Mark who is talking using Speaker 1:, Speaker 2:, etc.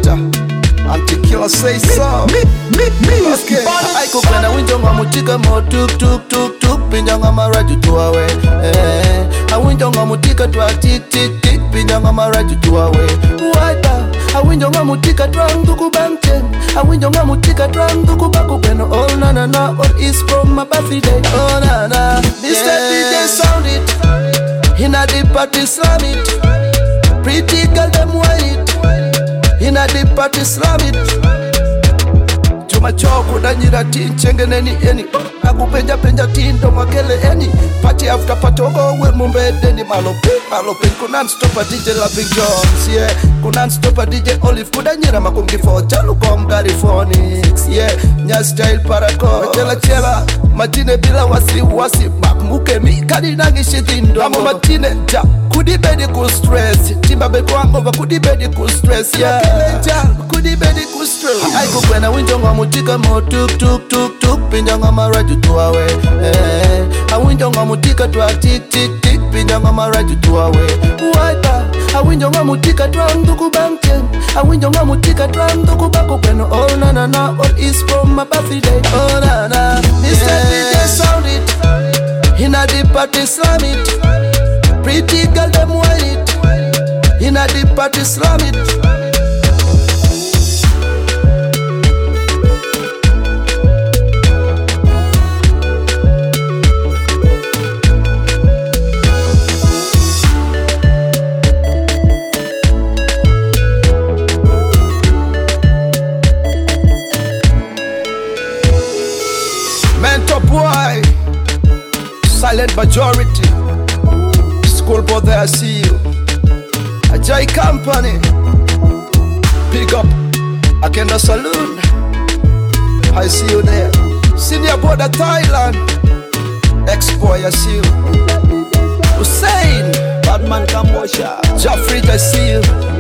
Speaker 1: Selector Anti-killer say so. Okay. Aiko kwena winjo nga mutika mo tuk tuk tuk tuk. Pinja nga maraju tuawe. Awinjo nga mutika twa tik tik tik. Pinja nga maraju tuawe. Waita. Awinjo nga mutika twang duku bangchen. Awinjo nga mutika twang duku baku peno. Oh na na na. All is from my birthday. Oh na na. Mr. DJ sound it. Inna the party slam it. Pretty girl them white. Inna the party slam it. Juma choko danyira tin chengeneni eni. Akupenja penja tindo makele eni. Party after party ogo we mumbe deni malope kunan stop a DJ La Big Jones yeah. Kunan stop a DJ Olive kudanyira makungi for chalu kom Californix yeah. Nya style parako chela Matine bila wasi Makmuke mi kadi nangi shitindo Amo matine ja Kudi bedi ku stress Timba beko angova kudi bedi ku stress yeah. Kudi bedi ku stress Aiko kwena winjo nga mutika mo tuk tuk tuk tuk. Pinja nga maraju tuawe Awinjo nga mutika twa tik tik tik. Pinja nga maraju tuawe Waita Awinjo nga mutika twa nduku bangchen. Awinjo nga mutika twa nduku baku peno. Oh na na na. All is from my birthday. Oh na na. Mr. DJ sound it. Inna the party slam it. Pretty girl them white. Inna the party slam it. Mentor boy, silent majority. Schoolboy there, I see you. Ajay Company. Pick up Akenda Saloon. I see you there. Senior Border Thailand. Ex-boy, I see you. Hussein Badman Kamosha. Jaffrey, I see you.